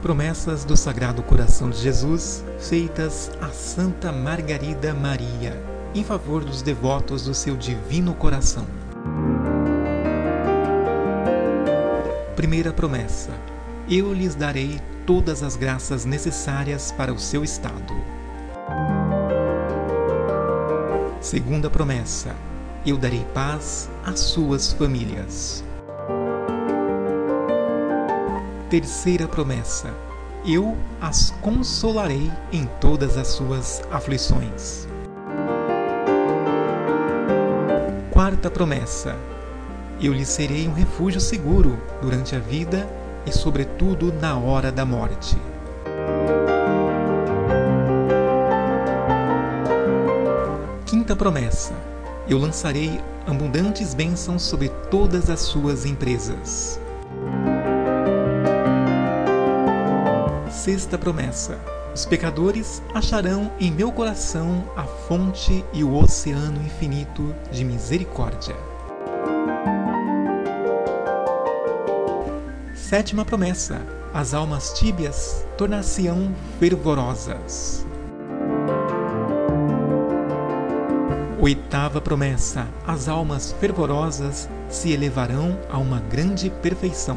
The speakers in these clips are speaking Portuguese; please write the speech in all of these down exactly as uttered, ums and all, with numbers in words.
Promessas do Sagrado Coração de Jesus, feitas a Santa Margarida Maria, em favor dos devotos do seu Divino Coração. Primeira promessa: eu lhes darei todas as graças necessárias para o seu estado. Segunda promessa: eu darei paz às suas famílias. Terceira promessa: eu as consolarei em todas as suas aflições. Quarta promessa: eu lhes serei um refúgio seguro durante a vida e, sobretudo, na hora da morte. Quinta promessa: eu lançarei abundantes bênçãos sobre todas as suas empresas. Sexta promessa: os pecadores acharão em meu coração a fonte e o oceano infinito de misericórdia. Sétima promessa: as almas tíbias tornar-se-ão fervorosas. Oitava promessa: as almas fervorosas se elevarão a uma grande perfeição.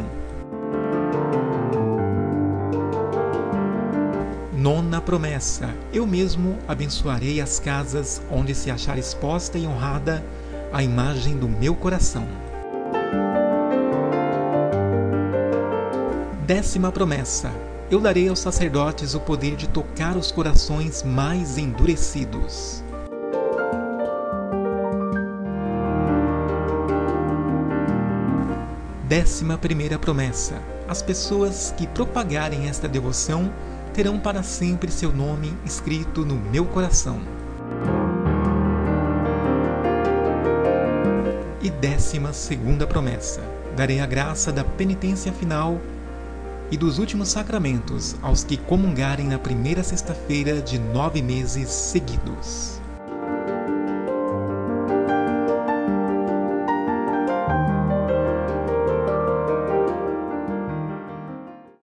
Nona promessa: eu mesmo abençoarei as casas onde se achar exposta e honrada a imagem do meu coração. Décima promessa: eu darei aos sacerdotes o poder de tocar os corações mais endurecidos. Décima primeira promessa: as pessoas que propagarem esta devoção terão para sempre seu nome escrito no meu coração. E décima segunda promessa: darei a graça da penitência final e dos últimos sacramentos aos que comungarem na primeira sexta-feira de nove meses seguidos.